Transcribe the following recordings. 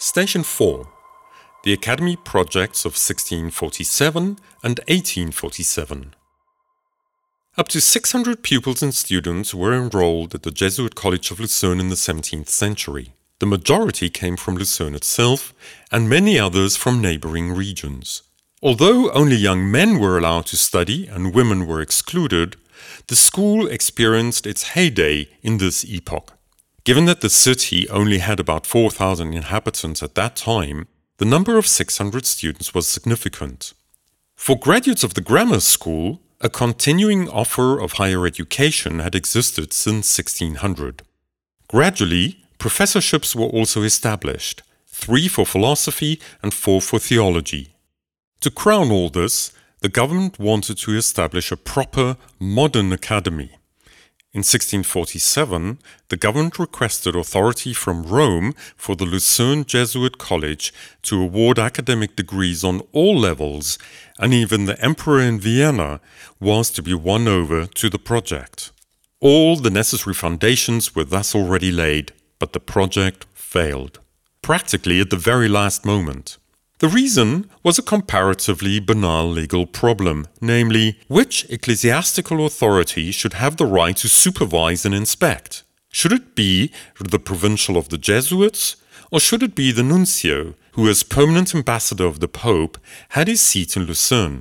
Station 4. The Academy Projects of 1647 and 1847. Up to 600 pupils and students were enrolled at the Jesuit College of Lucerne in the 17th century. The majority came from Lucerne itself, and many others from neighboring regions. Although only young men were allowed to study and women were excluded, the school experienced its heyday in this epoch. Given that the city only had about 4,000 inhabitants at that time, the number of 600 students was significant. For graduates of the grammar school, a continuing offer of higher education had existed since 1600. Gradually, professorships were also established, 3 for philosophy and 4 for theology. To crown all this, the government wanted to establish a proper, modern academy. In 1647, the government requested authority from Rome for the Lucerne Jesuit College to award academic degrees on all levels, and even the emperor in Vienna was to be won over to the project. All the necessary foundations were thus already laid, but the project failed, practically at the very last moment. The reason was a comparatively banal legal problem, namely, which ecclesiastical authority should have the right to supervise and inspect? Should it be the provincial of the Jesuits, or should it be the nuncio, who as permanent ambassador of the Pope had his seat in Lucerne?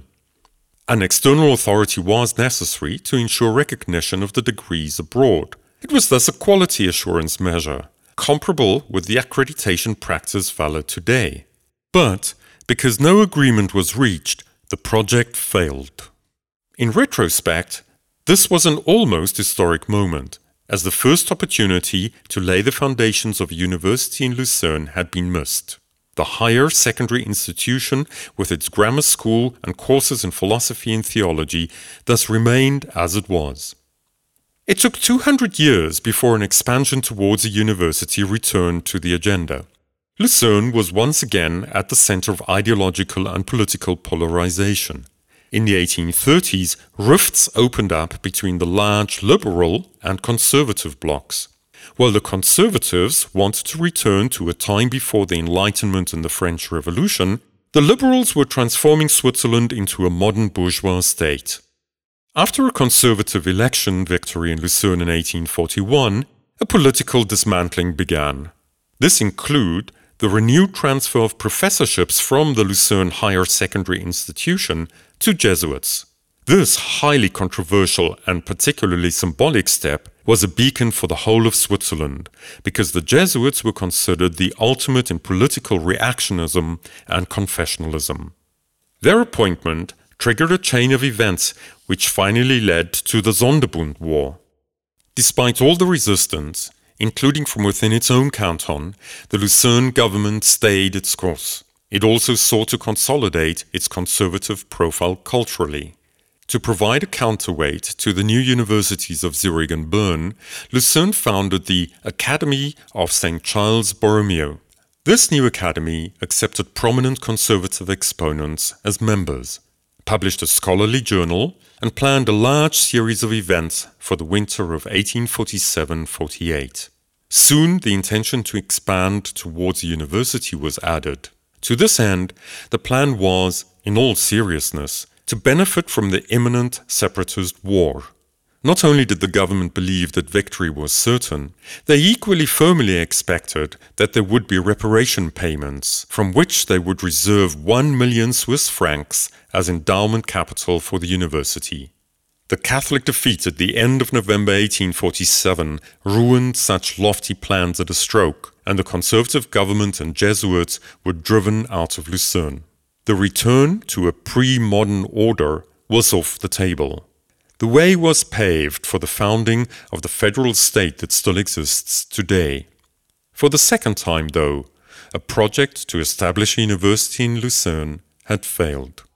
An external authority was necessary to ensure recognition of the degrees abroad. It was thus a quality assurance measure, comparable with the accreditation practice valid today. But, because no agreement was reached, the project failed. In retrospect, this was an almost historic moment, as the first opportunity to lay the foundations of a university in Lucerne had been missed. The higher secondary institution, with its grammar school and courses in philosophy and theology, thus remained as it was. It took 200 years before an expansion towards a university returned to the agenda. Lucerne was once again at the center of ideological and political polarization. In the 1830s, rifts opened up between the large liberal and conservative blocs. While the conservatives wanted to return to a time before the Enlightenment and the French Revolution, the liberals were transforming Switzerland into a modern bourgeois state. After a conservative election victory in Lucerne in 1841, a political dismantling began. This included the renewed transfer of professorships from the Lucerne Higher Secondary Institution to Jesuits. This highly controversial and particularly symbolic step was a beacon for the whole of Switzerland, because the Jesuits were considered the ultimate in political reactionism and confessionalism. Their appointment triggered a chain of events which finally led to the Sonderbund War. Despite all the resistance, including from within its own canton, the Lucerne government stayed its course. It also sought to consolidate its conservative profile culturally. To provide a counterweight to the new universities of Zurich and Bern, Lucerne founded the Academy of St. Charles Borromeo. This new academy accepted prominent conservative exponents as members, published a scholarly journal, and planned a large series of events for the winter of 1847-48. Soon, the intention to expand towards a university was added. To this end, the plan was, in all seriousness, to benefit from the imminent separatist war. Not only did the government believe that victory was certain, they equally firmly expected that there would be reparation payments, from which they would reserve 1 million Swiss francs as endowment capital for the university. The Catholic defeat at the end of November 1847 ruined such lofty plans at a stroke, and the conservative government and Jesuits were driven out of Lucerne. The return to a pre-modern order was off the table. The way was paved for the founding of the federal state that still exists today. For the second time, though, a project to establish a university in Lucerne had failed.